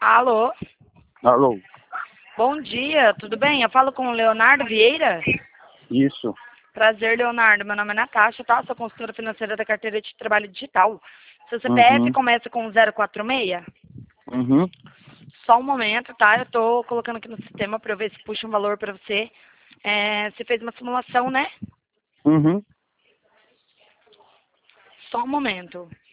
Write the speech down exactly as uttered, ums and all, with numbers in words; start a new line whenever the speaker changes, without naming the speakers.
Alô?
Alô?
Bom dia, tudo bem? Eu falo com o Leonardo Vieira?
Isso.
Prazer, Leonardo. Meu nome é Natasha, tá? Sou consultora financeira da carteira de trabalho digital. Seu C P F
Uhum.
começa com zero quatro seis?
Uhum.
Só um momento, tá? Eu tô colocando aqui no sistema para eu ver se puxa um valor para você. É, você fez uma simulação, né?
Uhum.
Só um momento.